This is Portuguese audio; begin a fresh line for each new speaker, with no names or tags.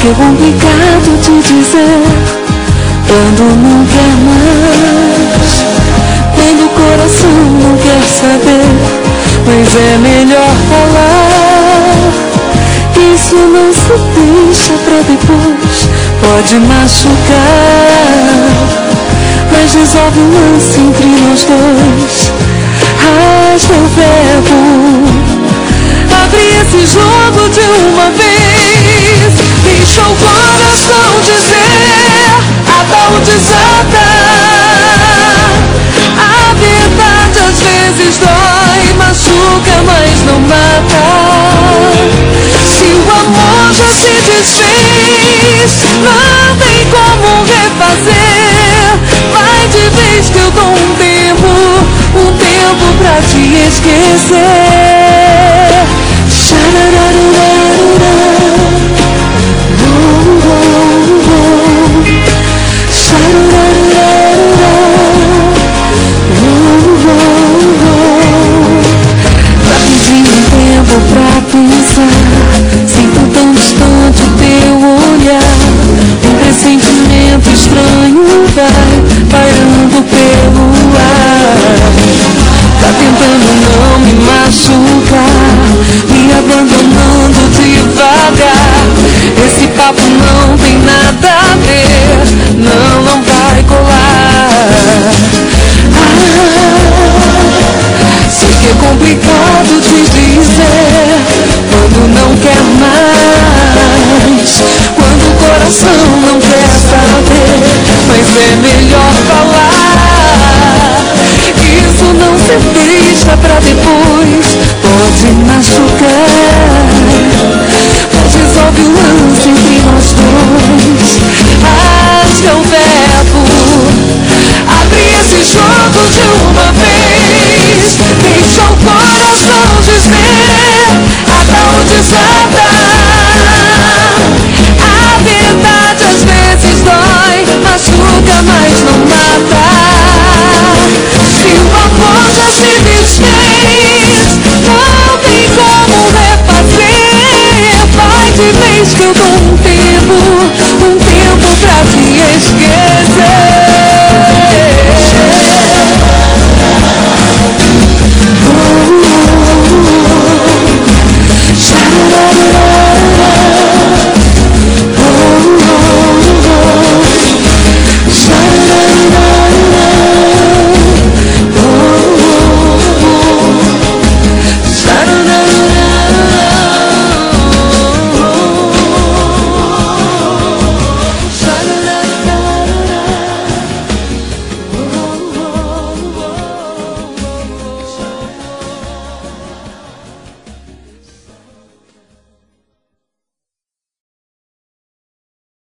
que é complicado te dizer quando não quer mais, quando o coração não quer saber, mas é melhor falar. Isso não se deixa pra depois, pode machucar, mas resolve o lance entre nós dois. Rasga o verbo, abre esse jogo de uma vez, deixa o coração dizer até o desata. A verdade às vezes dói, machuca, mas não mata. Se o amor já se desfez, não tem como refazer. Vai de vez que eu dou um tempo pra te esquecer. Rapidinho um tempo pra pensar, sinto tão distante o teu olhar. Um pressentimento estranho vai pairando pelo ar. Tá tentando não me machucar, me abandonando devagar. Esse papo não tem nada a ver, não vai colar. Sei que é complicado te dizer quando não quer mais, quando o coração não quer saber, mas é melhor falar. Isso não se deixa pra depois, pode machucar, mas resolve o lance entre nós dois. Rasga o verbo, abre esse jogo de uma vez, deixa o coração dizer até o desata. A verdade às vezes dói, machuca, mas não mata. Se o amor já se desfez, não tem como refazer. Vai de vez que eu